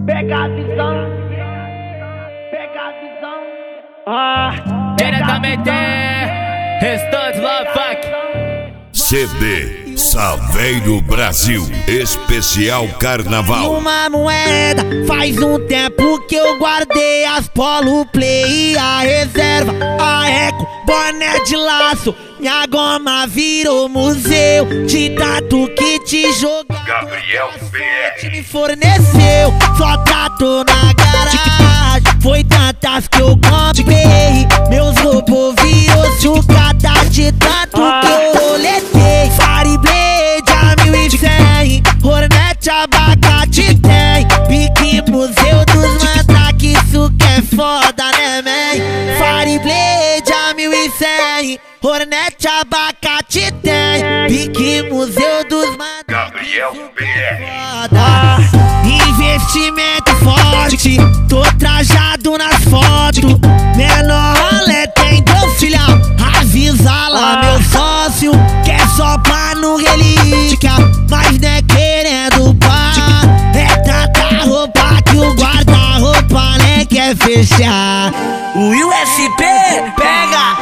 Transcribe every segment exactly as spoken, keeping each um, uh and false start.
Pega a visão, pega a visão. Ah, diretamente, Restante Love Funk. C D Saveiro Brasil, especial Carnaval. Uma moeda, faz um tempo que eu guardei as Polo Play, a reserva, a eco, boné de laço. Minha goma virou museu, de tanto que te jogar. Gabriel P R me forneceu, só trato na garagem. Foi tantas que eu comprei, meus robôs virou sucata de tanto que eu roletei. Fireblade a mil e cem, Hornet abacate tem, pique museu dos mandrake, isso que é foda, né, man? Fireblade a mil e cem, Hornet abacate tem, pique museu dos mandrake. Gabriel P R Investimento forte, tô trajado nas fotos. Menor rolê tem do filhão, avisa lá meu sócio, que é só pra no relíquia, mas não é querendo pá. É tanta roupa que o guarda-roupa nem quer fechar. O U S P pega.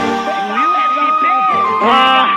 ah.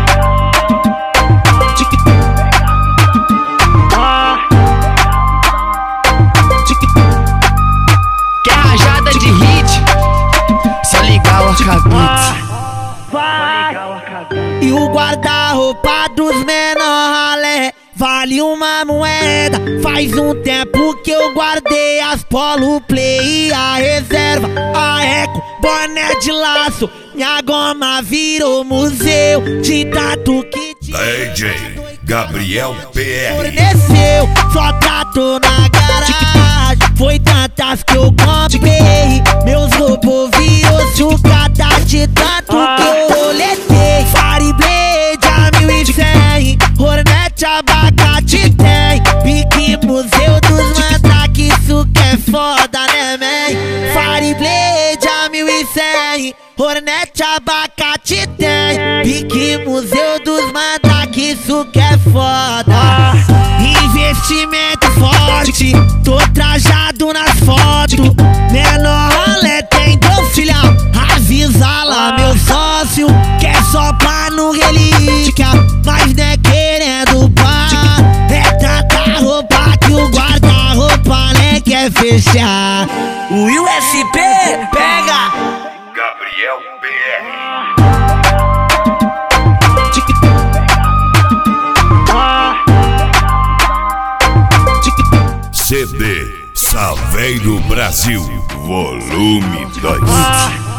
E o guarda-roupa dos menor ralé vale uma moeda. Faz um tempo que eu guardei as Polo Play, a reserva, a eco, boné de laço. Minha goma virou museu, de tanto que te D J Gabriel P R forneceu, só trato na garagem. Foi tantas que eu comprei, meus robôs virou sucata de tanto que eu roletei. Fireblade a mil e cem, Hornet abacate tem, pique museu dos mandrake, isso que é foda, né, man? Fireblade a mil e cem, Hornet abacate tem, pique museu dos mandrake, isso que é foda. Investimento forte, tô trajado nas fotos. Menor rolê tem do filhão, avisa lá meu sócio, que é só pra no relíquia, mas não é querendo pá. É tanta roupa que o guarda-roupa nem quer fechar. O U S P pega. Gabriel P R C D Saveiro Brasil, volume dois.